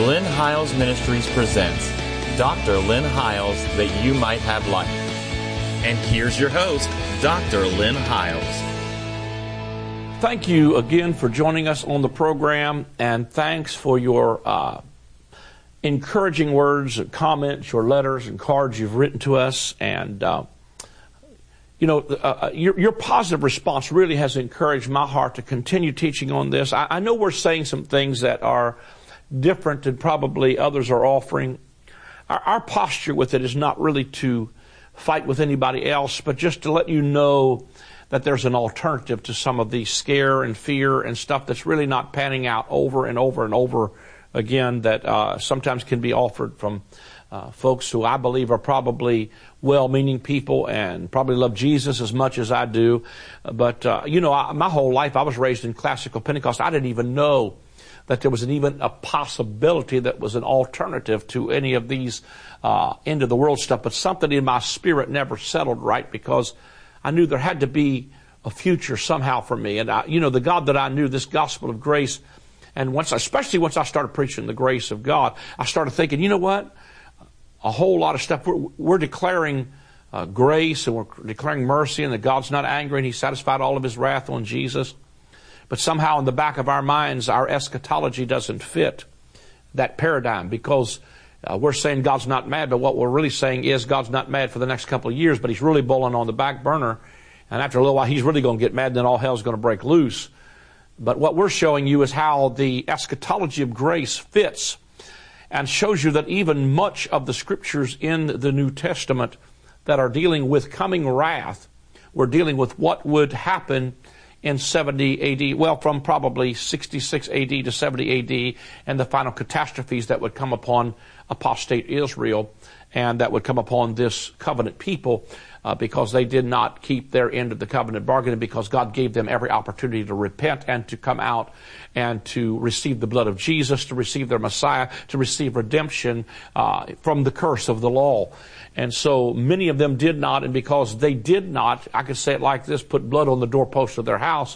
Lynn Hiles Ministries presents Dr. Lynn Hiles, that you might have life. And here's your host, Dr. Lynn Hiles. Thank you again for joining us on the program, and thanks for your encouraging words and comments, your letters and cards you've written to us. And, your positive response really has encouraged my heart to continue teaching on this. I know we're saying some things that are different than probably others are offering. Our posture with it is not really to fight with anybody else, but just to let you know that there's an alternative to some of the scare and fear and stuff that's really not panning out over and over and over again, that sometimes can be offered from folks who I believe are probably well-meaning people and probably love Jesus as much as I do. But, my whole life I was raised in classical Pentecost. I didn't even know that there was even a possibility that was an alternative to any of these end of the world stuff. But something in my spirit never settled right, because I knew there had to be a future somehow for me. And the God that I knew, this gospel of grace, and especially once I started preaching the grace of God, I started thinking, you know what? A whole lot of stuff. We're declaring grace, and we're declaring mercy, and that God's not angry, and He satisfied all of His wrath on Jesus. But somehow in the back of our minds, our eschatology doesn't fit that paradigm, because we're saying God's not mad, but what we're really saying is God's not mad for the next couple of years, but He's really bowling on the back burner. And after a little while, He's really going to get mad, and then all hell's going to break loose. But what we're showing you is how the eschatology of grace fits, and shows you that even much of the scriptures in the New Testament that are dealing with coming wrath, we're dealing with what would happen in 70 A.D., well, from probably 66 A.D. to 70 A.D., and the final catastrophes that would come upon apostate Israel, and that would come upon this covenant people, because they did not keep their end of the covenant bargain, because God gave them every opportunity to repent and to come out and to receive the blood of Jesus, to receive their Messiah, to receive redemption from the curse of the law. And so many of them did not, and because they did not, I could say it like this, put blood on the doorpost of their house,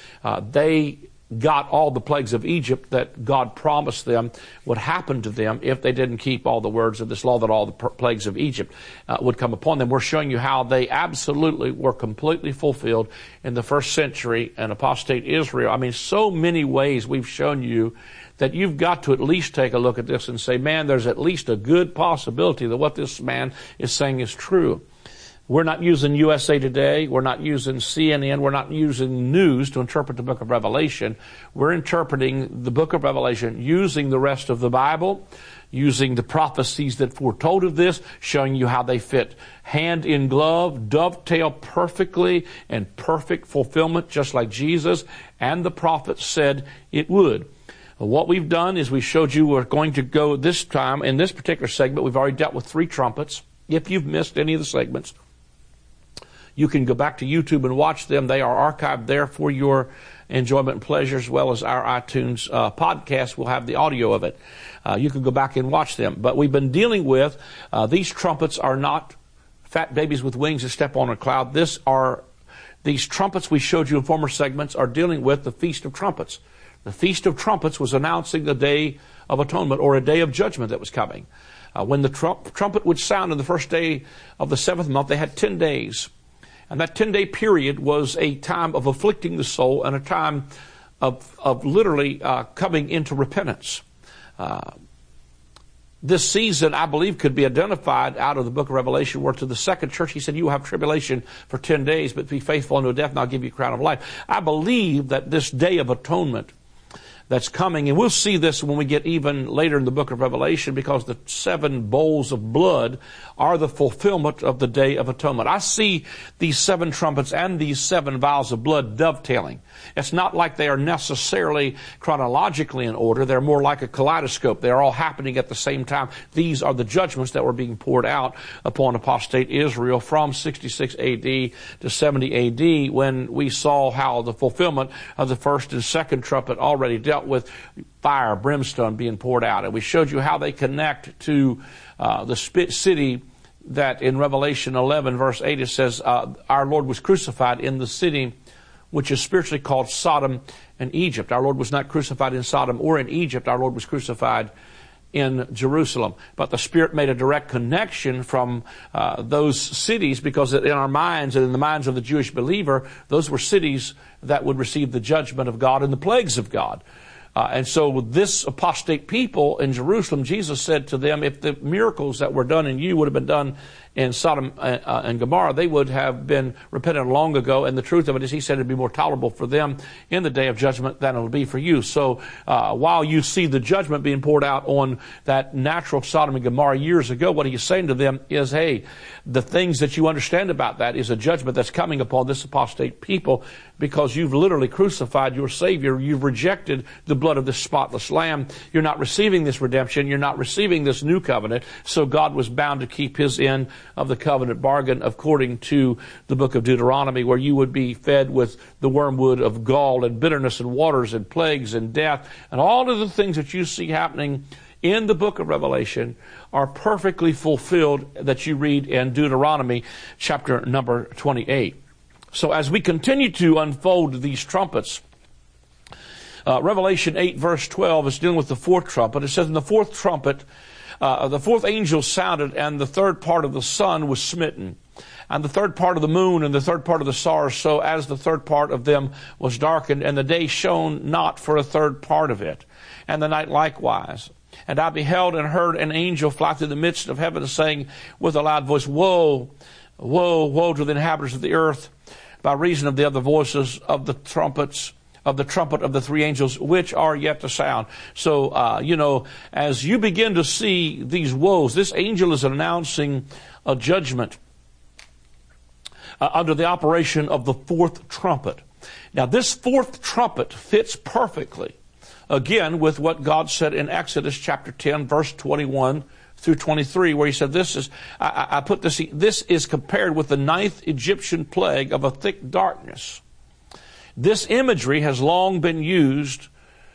they got all the plagues of Egypt that God promised them would happen to them if they didn't keep all the words of this law, that all the plagues of Egypt would come upon them. We're showing you how they absolutely were completely fulfilled in the first century and apostate Israel. I mean, so many ways we've shown you that you've got to at least take a look at this and say, man, there's at least a good possibility that what this man is saying is true. We're not using USA Today. We're not using CNN. We're not using news to interpret the book of Revelation. We're interpreting the book of Revelation using the rest of the Bible, using the prophecies that foretold of this, showing you how they fit hand in glove, dovetail perfectly, and perfect fulfillment, just like Jesus and the prophets said it would. What we've done is we showed you we're going to go this time, in this particular segment, we've already dealt with 3 trumpets. If you've missed any of the segments, you can go back to YouTube and watch them. They are archived there for your enjoyment and pleasure, as well as our iTunes podcast will have the audio of it. You can go back and watch them. But we've been dealing with, these trumpets are not fat babies with wings that step on a cloud. These trumpets we showed you in former segments are dealing with the Feast of Trumpets. The Feast of Trumpets was announcing the Day of Atonement, or a day of judgment that was coming. When the trumpet would sound on the first day of the 7th month, they had 10 days. And that 10-day period was a time of afflicting the soul, and a time of literally coming into repentance. This season, I believe, could be identified out of the book of Revelation, where to the second church He said, you will have tribulation for 10 days, but be faithful unto death, and I'll give you a crown of life. I believe that this Day of Atonement that's coming, and we'll see this when we get even later in the book of Revelation, because the 7 bowls of blood are the fulfillment of the Day of Atonement. I see these 7 trumpets and these 7 vials of blood dovetailing. It's not like they are necessarily chronologically in order. They're more like a kaleidoscope. They're all happening at the same time. These are the judgments that were being poured out upon apostate Israel from 66 A.D. to 70 A.D., when we saw how the fulfillment of the first and second trumpet already dealt with fire, brimstone being poured out. And we showed you how they connect to the city that in Revelation 11, verse 8, it says, our Lord was crucified in the city which is spiritually called Sodom and Egypt. Our Lord was not crucified in Sodom or in Egypt. Our Lord was crucified in Jerusalem. But the Spirit made a direct connection from those cities, because in our minds and in the minds of the Jewish believer, those were cities that would receive the judgment of God and the plagues of God. And so with this apostate people in Jerusalem, Jesus said to them, if the miracles that were done in you would have been done in Sodom and Gomorrah, they would have been repentant long ago. And the truth of it is, he said it'd be more tolerable for them in the day of judgment than it'll be for you. So while you see the judgment being poured out on that natural Sodom and Gomorrah years ago, what he's saying to them is, hey, the things that you understand about that is a judgment that's coming upon this apostate people, because you've literally crucified your Savior. You've rejected the blood of this spotless Lamb. You're not receiving this redemption. You're not receiving this new covenant. So God was bound to keep his end of the covenant bargain, according to the book of Deuteronomy, where you would be fed with the wormwood of gall and bitterness and waters and plagues and death. And all of the things that you see happening in the book of Revelation are perfectly fulfilled that you read in Deuteronomy chapter number 28. So as we continue to unfold these trumpets, Revelation 8 verse 12 is dealing with the fourth trumpet. It says, in the fourth trumpet, the fourth angel sounded, and the third part of the sun was smitten, and the third part of the moon, and the third part of the stars, so as the third part of them was darkened, and the day shone not for a third part of it, and the night likewise. And I beheld and heard an angel fly through the midst of heaven, saying with a loud voice, Woe, woe, woe to the inhabitants of the earth, by reason of the other voices of the trumpets, of the trumpet of the three angels, which are yet to sound. So, as you begin to see these woes, this angel is announcing a judgment under the operation of the fourth trumpet. Now, this fourth trumpet fits perfectly, again, with what God said in Exodus chapter 10, verse 21 through 23, where he said, this is compared with the ninth Egyptian plague of a thick darkness. This imagery has long been used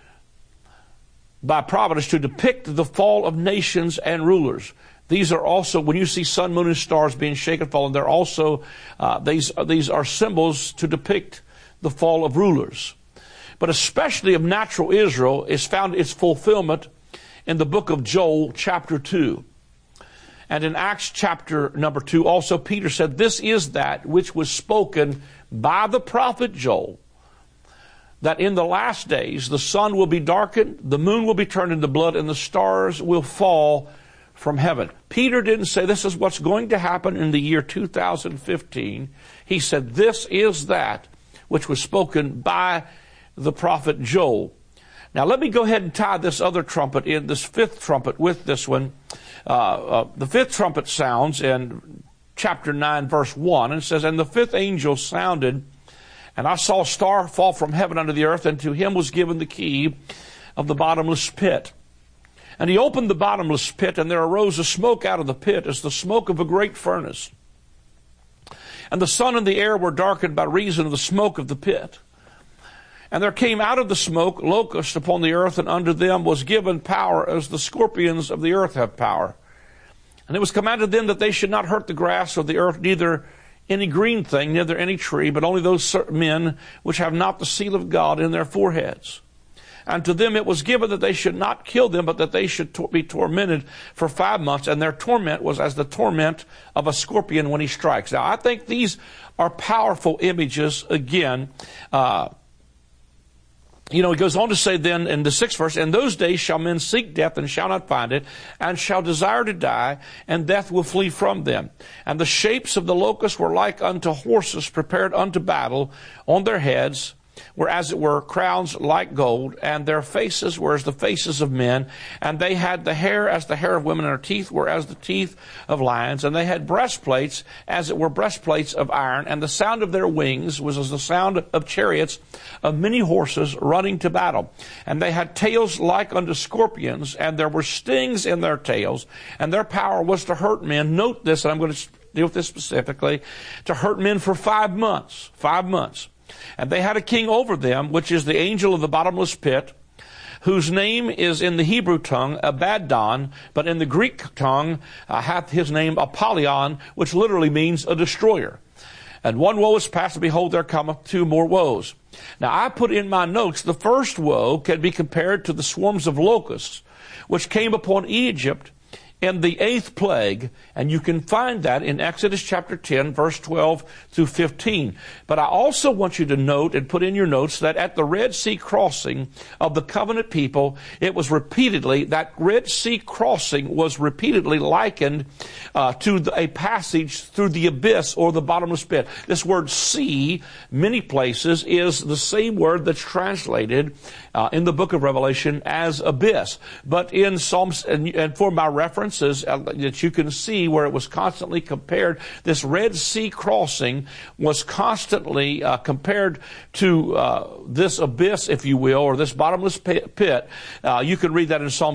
by providence to depict the fall of nations and rulers. These are also, when you see sun, moon, and stars being shaken, fallen, they're also, these are symbols to depict the fall of rulers. But especially of natural Israel is found its fulfillment in the book of Joel, chapter 2. And in Acts chapter number 2, also Peter said, this is that which was spoken by the prophet Joel, that in the last days the sun will be darkened, the moon will be turned into blood, and the stars will fall from heaven. Peter didn't say this is what's going to happen in the year 2015. He said this is that which was spoken by the prophet Joel. Now let me go ahead and tie this other trumpet in, this fifth trumpet, with this one. The fifth trumpet sounds in chapter 9 verse 1, and it says, and the fifth angel sounded, and I saw a star fall from heaven unto the earth, and to him was given the key of the bottomless pit. And he opened the bottomless pit, and there arose a smoke out of the pit, as the smoke of a great furnace. And the sun and the air were darkened by reason of the smoke of the pit. And there came out of the smoke locusts upon the earth, and unto them was given power, as the scorpions of the earth have power. And it was commanded them that they should not hurt the grass of the earth, neither any green thing, neither any tree, but only those men which have not the seal of God in their foreheads. And to them it was given that they should not kill them, but that they should be tormented for 5 months. And their torment was as the torment of a scorpion when he strikes. Now, I think these are powerful images, again. He goes on to say then in the 6th verse, in those days shall men seek death and shall not find it, and shall desire to die, and death will flee from them. And the shapes of the locusts were like unto horses prepared unto battle. On their heads were as it were crowns like gold, and their faces were as the faces of men, and they had the hair as the hair of women, and their teeth were as the teeth of lions, and they had breastplates as it were breastplates of iron, and the sound of their wings was as the sound of chariots of many horses running to battle. And they had tails like unto scorpions, and there were stings in their tails, and their power was to hurt men. Note this, and I'm going to deal with this specifically, to hurt men for 5 months. 5 months. And they had a king over them, which is the angel of the bottomless pit, whose name is in the Hebrew tongue Abaddon, but in the Greek tongue hath his name Apollyon, which literally means a destroyer. And one woe is past, and behold, there cometh two more woes. Now I put in my notes, the first woe can be compared to the swarms of locusts, which came upon Egypt in the 8th plague, and you can find that in Exodus chapter 10, verse 12 through 15. But I also want you to note and put in your notes that at the Red Sea crossing of the covenant people, that Red Sea crossing was repeatedly likened to a passage through the abyss or the bottomless pit. This word sea, many places, is the same word that's translated in the book of Revelation as abyss. But in Psalms, and for my references, that you can see where it was constantly compared, this Red Sea crossing was constantly compared to this abyss, if you will, or this bottomless pit. You can read that in Psalm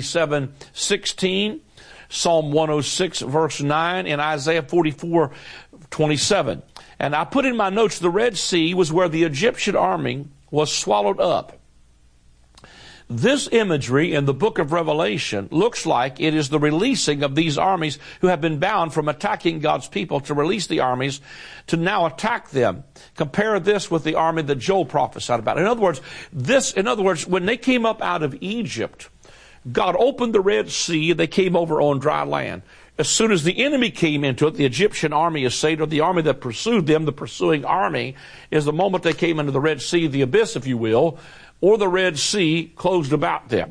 77:16, Psalm 106, verse 9, and Isaiah 44:27. And I put in my notes, the Red Sea was where the Egyptian army was swallowed up. This imagery in the book of Revelation looks like it is the releasing of these armies who have been bound from attacking God's people, to release the armies to now attack them. Compare this with the army that Joel prophesied about. In other words, when they came up out of Egypt, God opened the Red Sea, they came over on dry land. As soon as the enemy came into it, the Egyptian army is saved, or the army that pursued them, the pursuing army, is the moment they came into the Red Sea, the abyss, if you will, or the Red Sea closed about them.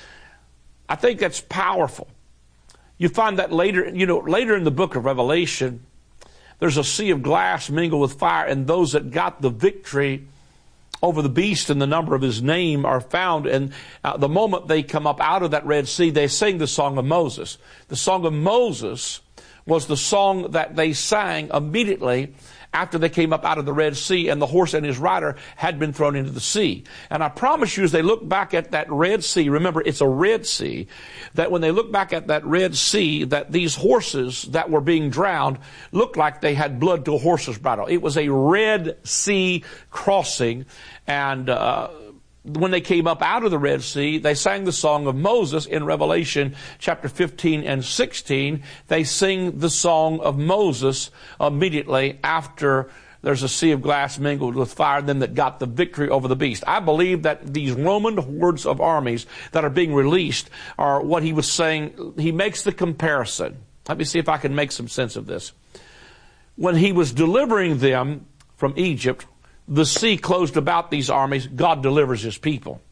I think that's powerful. You find that later in the book of Revelation, there's a sea of glass mingled with fire, and those that got the victory over the beast and the number of his name are found. And the moment they come up out of that Red Sea, they sing the Song of Moses. The Song of Moses was the song that they sang immediately after they came up out of the Red Sea and the horse and his rider had been thrown into the sea. And I promise you, as they look back at that Red Sea, remember it's a Red Sea, that when they look back at that Red Sea, that these horses that were being drowned looked like they had blood to a horse's bridle. It was a Red Sea crossing, and when they came up out of the Red Sea, they sang the Song of Moses in Revelation chapter 15 and 16. They sing the Song of Moses immediately after there's a sea of glass mingled with fire, and then that got the victory over the beast. I believe that these Roman hordes of armies that are being released are what he was saying. He makes the comparison. Let me see if I can make some sense of this. When he was delivering them from Egypt, the sea closed about these armies. God delivers his people.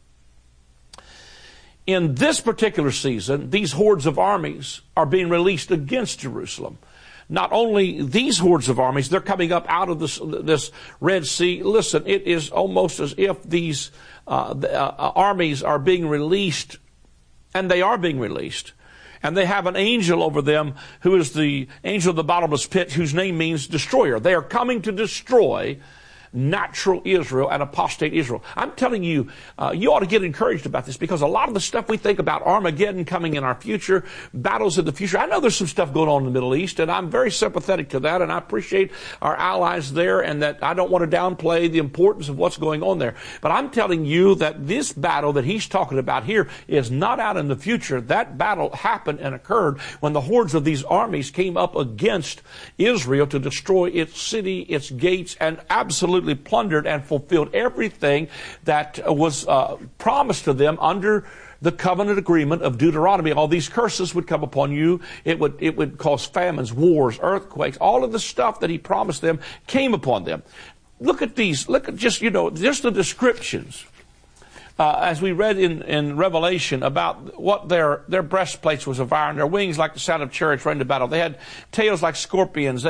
In this particular season, these hordes of armies are being released against Jerusalem. Not only these hordes of armies, they're coming up out of this Red Sea. Listen, it is almost as if these armies are being released, and they are being released. And they have an angel over them who is the angel of the bottomless pit, whose name means destroyer. They are coming to destroy natural Israel and apostate Israel. I'm telling you, you ought to get encouraged about this, because a lot of the stuff we think about Armageddon coming in our future, battles in the future, I know there's some stuff going on in the Middle East, and I'm very sympathetic to that, and I appreciate our allies there, and that I don't want to downplay the importance of what's going on there. But I'm telling you that this battle that he's talking about here is not out in the future. That battle happened and occurred when the hordes of these armies came up against Israel to destroy its city, its gates, and absolutely plundered and fulfilled everything that was promised to them under the covenant agreement of Deuteronomy. All these curses would come upon you. It would cause famines, wars, earthquakes. All of the stuff that he promised them came upon them. Look at these. Look at just the descriptions. As we read in Revelation about what their breastplates was of iron, their wings like the sound of chariots running to battle. They had tails like scorpions.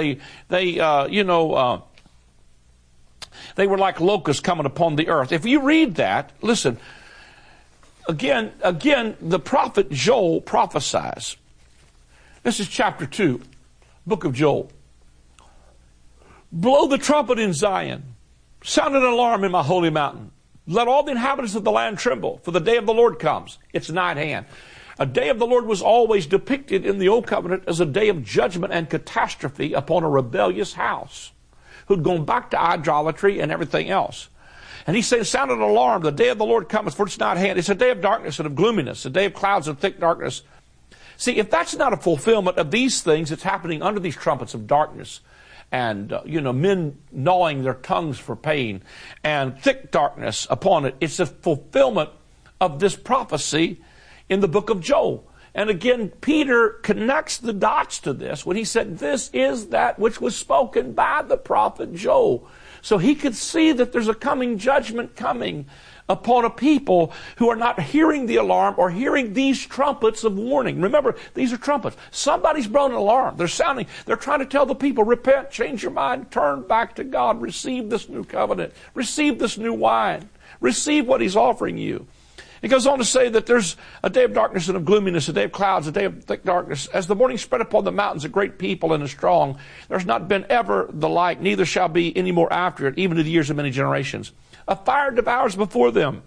They were like locusts coming upon the earth. If you read that, listen, again, the prophet Joel prophesies. This is chapter 2, book of Joel. Blow the trumpet in Zion. Sound an alarm in my holy mountain. Let all the inhabitants of the land tremble, for the day of the Lord comes. It's nigh at hand. A day of the Lord was always depicted in the Old Covenant as a day of judgment and catastrophe upon a rebellious house who'd gone back to idolatry and everything else. And he said, sound an alarm, the day of the Lord cometh, for it's not at hand. It's a day of darkness and of gloominess, a day of clouds and thick darkness. See, if that's not a fulfillment of these things that's happening under these trumpets of darkness men gnawing their tongues for pain, and thick darkness upon it. It's a fulfillment of this prophecy in the book of Joel. And again, Peter connects the dots to this when he said, this is that which was spoken by the prophet Joel. So he could see that there's a coming judgment coming upon a people who are not hearing the alarm or hearing these trumpets of warning. Remember, these are trumpets. Somebody's blown an alarm. They're sounding. They're trying to tell the people, repent, change your mind, turn back to God, receive this new covenant, receive this new wine, receive what He's offering you. He goes on to say that there's a day of darkness and of gloominess, a day of clouds, a day of thick darkness. As the morning spread upon the mountains, a great people and a strong. There's not been ever the like, neither shall be any more after it, even to the years of many generations. A fire devours before them.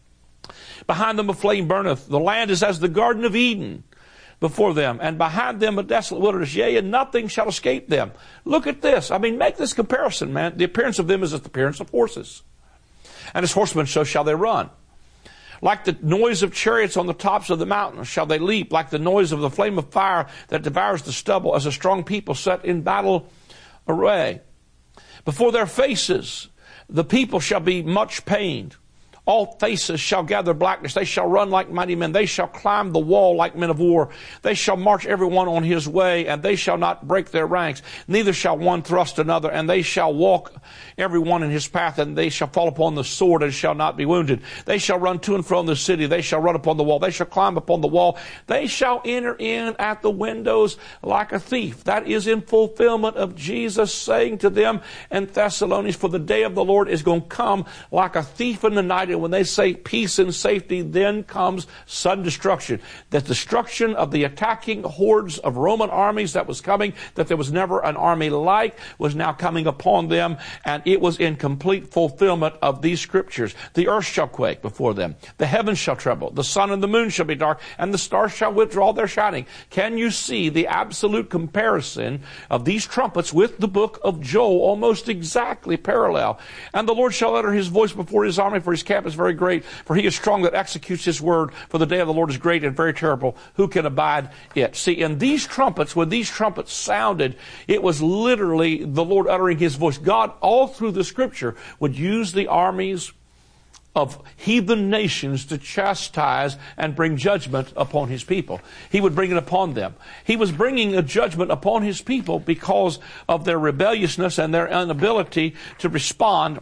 Behind them a flame burneth. The land is as the Garden of Eden before them, and behind them a desolate wilderness. Yea, and nothing shall escape them. Look at this. I mean, make this comparison, man. The appearance of them is as the appearance of horses. And as horsemen, so shall they run. Like the noise of chariots on the tops of the mountains shall they leap, like the noise of the flame of fire that devours the stubble, as a strong people set in battle array. Before their faces the people shall be much pained. All faces shall gather blackness. They shall run like mighty men. They shall climb the wall like men of war. They shall march every one on his way, and they shall not break their ranks. Neither shall one thrust another, and they shall walk every one in his path, and they shall fall upon the sword and shall not be wounded. They shall run to and fro in the city. They shall run upon the wall. They shall climb upon the wall. They shall enter in at the windows like a thief. That is in fulfillment of Jesus saying to them in Thessalonians, for the day of the Lord is going to come like a thief in the night. And when they say peace and safety, then comes sudden destruction. The destruction of the attacking hordes of Roman armies that was coming, that there was never an army like, was now coming upon them. And it was in complete fulfillment of these scriptures. The earth shall quake before them. The heavens shall tremble. The sun and the moon shall be dark, and the stars shall withdraw their shining. Can you see the absolute comparison of these trumpets with the book of Joel? Almost exactly parallel. And the Lord shall utter His voice before His army, for His camp is very great, for He is strong that executes His word, for the day of the Lord is great and very terrible. Who can abide it? See, in these trumpets, when these trumpets sounded, it was literally the Lord uttering His voice. God, all through the scripture, would use the armies of heathen nations to chastise and bring judgment upon His people. He would bring it upon them. He was bringing a judgment upon His people because of their rebelliousness and their inability to respond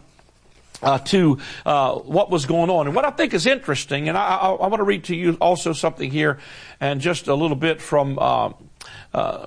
to what was going on. And what I think is interesting, and I want to read to you also something here, and just a little bit from the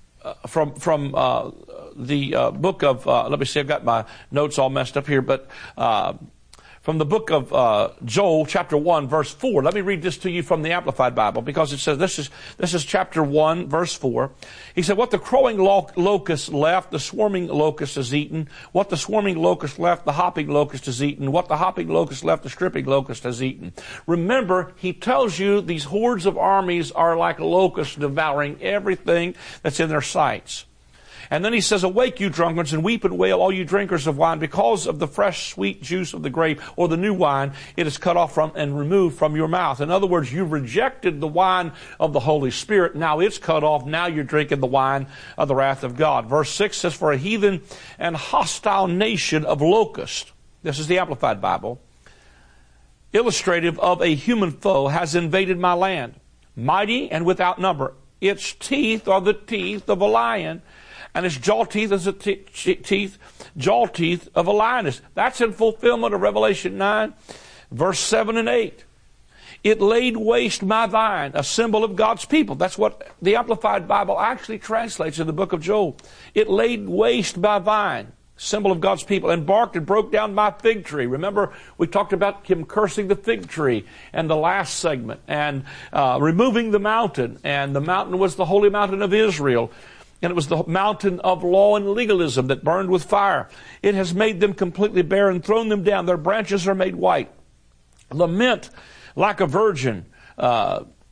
book of, let me see, I've got my notes all messed up here, but from the book of Joel, chapter 1, verse 4. Let me read this to you from the Amplified Bible, because it says, this is chapter 1, verse 4. He said, what the crowing locust left, the swarming locust has eaten. What the swarming locust left, the hopping locust has eaten. What the hopping locust left, the stripping locust has eaten. Remember, he tells you these hordes of armies are like locusts devouring everything that's in their sights. And then he says, awake, you drunkards, and weep and wail, all you drinkers of wine, because of the fresh, sweet juice of the grape, or the new wine, it is cut off from and removed from your mouth. In other words, you've rejected the wine of the Holy Spirit. Now it's cut off. Now you're drinking the wine of the wrath of God. Verse 6 says, for a heathen and hostile nation of locusts, this is the Amplified Bible, illustrative of a human foe, has invaded my land, mighty and without number. Its teeth are the teeth of a lion, and its jaw teeth is the jaw teeth of a lioness. That's in fulfillment of Revelation 9, verse 7 and 8. It laid waste my vine, a symbol of God's people. That's what the Amplified Bible actually translates in the book of Joel. It laid waste my vine, symbol of God's people, and barked and broke down my fig tree. Remember, we talked about him cursing the fig tree in the last segment, and removing the mountain. And the mountain was the holy mountain of Israel. And it was the mountain of law and legalism that burned with fire. It has made them completely bare and thrown them down. Their branches are made white. Lament like a virgin.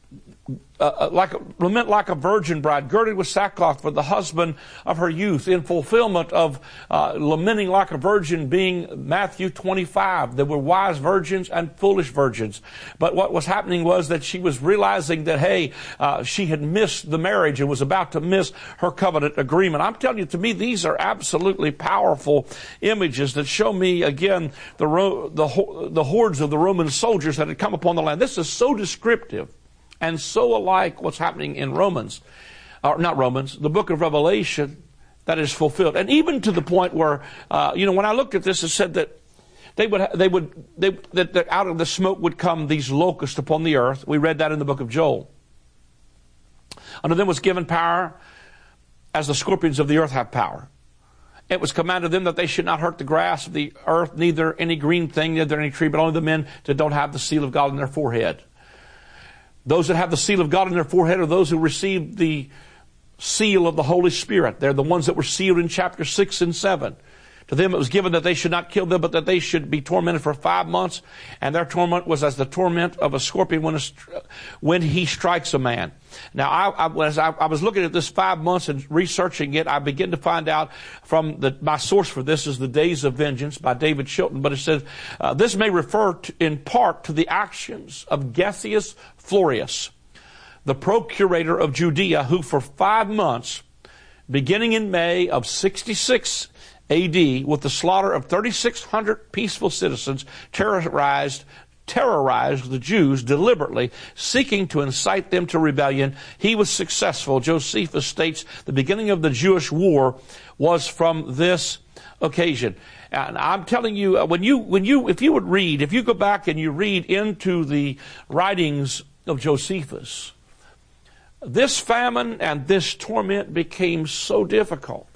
lament like a virgin bride, girded with sackcloth for the husband of her youth, in fulfillment of lamenting like a virgin being Matthew 25. There were wise virgins and foolish virgins. But what was happening was that she was realizing that, hey, she had missed the marriage and was about to miss her covenant agreement. I'm telling you, to me, these are absolutely powerful images that show me, again, the hordes of the Roman soldiers that had come upon the land. This is so descriptive and so alike what's happening in the book of Revelation, that is fulfilled. And even to the point where, when I looked at this, it said that that out of the smoke would come these locusts upon the earth. We read that in the book of Joel. Unto them was given power as the scorpions of the earth have power. It was commanded them that they should not hurt the grass of the earth, neither any green thing, neither any tree, but only the men that don't have the seal of God in their forehead. Those that have the seal of God in their forehead are those who received the seal of the Holy Spirit. They're the ones that were sealed in chapter 6 and 7. To them it was given that they should not kill them, but that they should be tormented for 5 months. And their torment was as the torment of a scorpion when he strikes a man. Now, as I was looking at this 5 months and researching it, I began to find out from my source for this is The Days of Vengeance by David Chilton. But it says, this may refer in part to the actions of Gessius Florius, the procurator of Judea, who for 5 months, beginning in May of 66 A.D., with the slaughter of 3,600 peaceful citizens, terrorized the Jews deliberately, seeking to incite them to rebellion. He was successful. Josephus states the beginning of the Jewish war was from this occasion. And I'm telling you, if you go back and you read into the writings of Josephus, this famine and this torment became so difficult.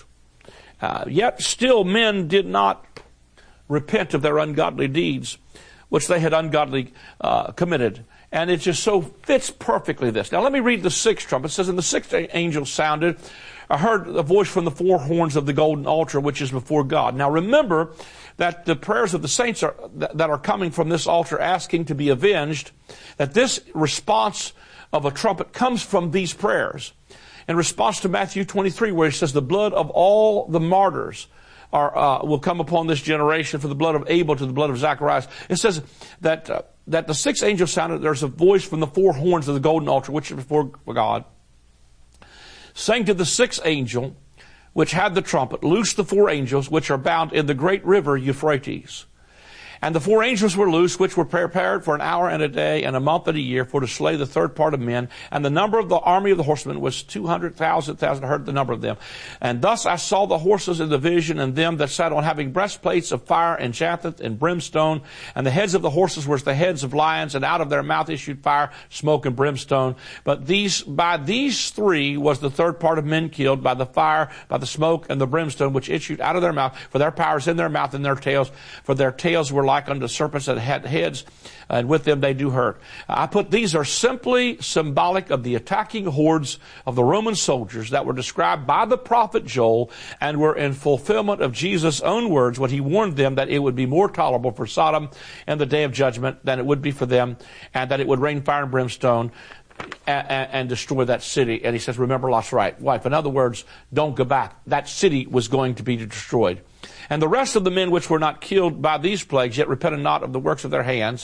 Yet still men did not repent of their ungodly deeds, which they had ungodly committed. And it just so fits perfectly this. Now let me read the sixth trumpet. It says, and the sixth angel sounded. I heard a voice from the four horns of the golden altar, which is before God. Now remember that the prayers of the saints that are coming from this altar asking to be avenged, that this response of a trumpet comes from these prayers. In response to Matthew 23, where he says, the blood of all the martyrs will come upon this generation, from the blood of Abel to the blood of Zacharias. It says that the sixth angel sounded, there's a voice from the four horns of the golden altar, which is before God, saying to the sixth angel, which had the trumpet, loose the four angels, which are bound in the great river Euphrates. And the four angels were loosed, which were prepared for an hour and a day and a month and a year for to slay the third part of men. And the number of the army of the horsemen was 200,000. I heard the number of them. And thus I saw the horses in the vision, and them that sat on, having breastplates of fire and jacinth and brimstone. And the heads of the horses were as the heads of lions, and out of their mouth issued fire, smoke, and brimstone. But by these three was the third part of men killed, by the fire, by the smoke, and the brimstone, which issued out of their mouth. For their power is in their mouth and their tails. For their tails were like unto serpents that had heads, and with them they do hurt. These are simply symbolic of the attacking hordes of the Roman soldiers that were described by the prophet Joel, and were in fulfillment of Jesus' own words when he warned them that it would be more tolerable for Sodom in the day of judgment than it would be for them, and that it would rain fire and brimstone and destroy that city. And he says, remember Lot's wife. In other words, don't go back. That city was going to be destroyed. And the rest of the men which were not killed by these plagues, yet repented not of the works of their hands,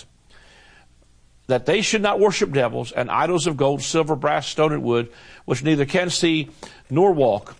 that they should not worship devils and idols of gold, silver, brass, stone, and wood, which neither can see nor walk,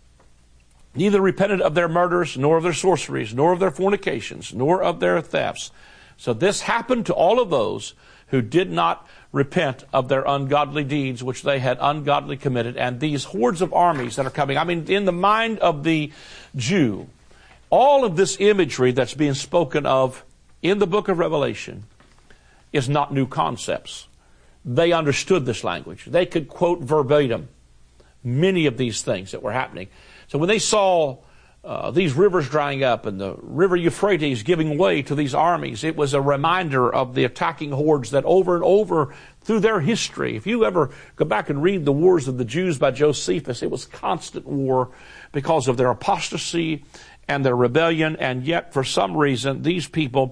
neither repented of their murders, nor of their sorceries, nor of their fornications, nor of their thefts. So this happened to all of those who did not repent of their ungodly deeds, which they had ungodly committed. And these hordes of armies that are coming, in the mind of the Jew, all of this imagery that's being spoken of in the book of Revelation is not new concepts. They understood this language. They could quote verbatim many of these things that were happening. So when they saw these rivers drying up and the river Euphrates giving way to these armies, it was a reminder of the attacking hordes that over and over through their history, if you ever go back and read the Wars of the Jews by Josephus, it was constant war because of their apostasy and their rebellion. And yet, for some reason, these people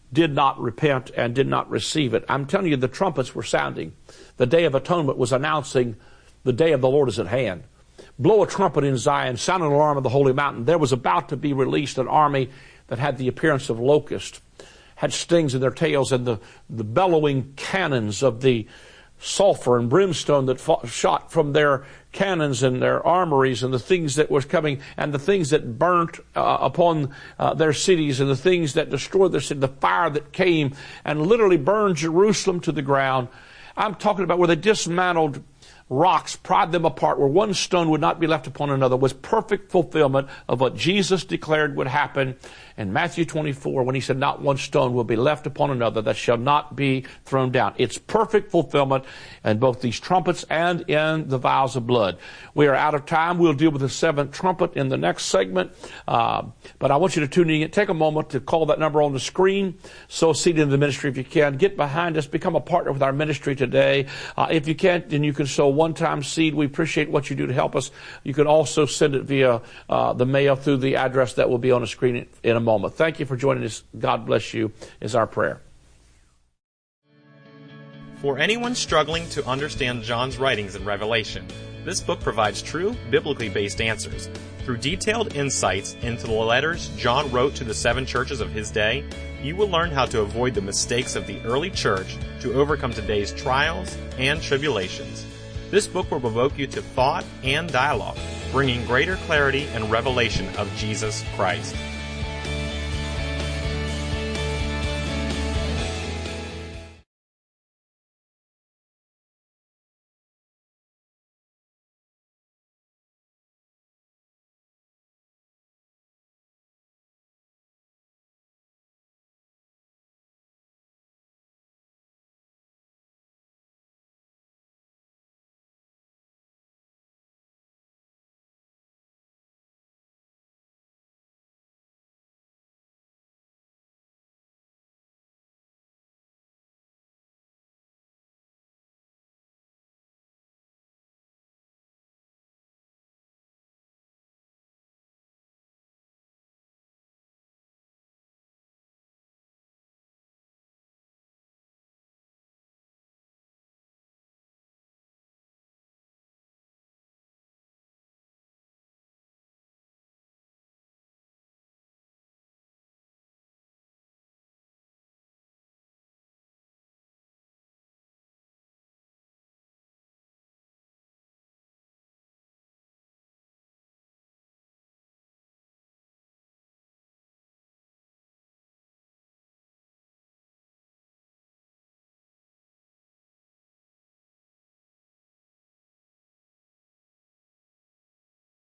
did not repent and did not receive it. I'm telling you, the trumpets were sounding. The Day of Atonement was announcing the day of the Lord is at hand. Blow a trumpet in Zion, sound an alarm of the holy mountain. There was about to be released an army that had the appearance of locusts, had stings in their tails, and the bellowing cannons of the sulfur and brimstone that shot from their cannons and their armories, and the things that was coming, and the things that burnt upon their cities, and the things that destroyed their city, the fire that came and literally burned Jerusalem to the ground. I'm talking about where they dismantled rocks, pried them apart, where one stone would not be left upon another, was perfect fulfillment of what Jesus declared would happen in Matthew 24 when he said, not one stone will be left upon another that shall not be thrown down. It's perfect fulfillment in both these trumpets and in the vials of blood. We are out of time. We'll deal with the seventh trumpet in the next segment. But I want you to tune in. Take a moment to call that number on the screen. Sow a seed into the ministry if you can. Get behind us. Become a partner with our ministry today. If you can't, then you can sow a one-time seed. We appreciate what you do to help us. You can also send it via the mail through the address that will be on the screen in a moment. Thank you for joining us. God bless you is our prayer. For anyone struggling to understand John's writings in Revelation, this book provides true, biblically based answers. Through detailed insights into the letters John wrote to the 7 churches of his day, you will learn how to avoid the mistakes of the early church to overcome today's trials and tribulations. This book will provoke you to thought and dialogue, bringing greater clarity and revelation of Jesus Christ.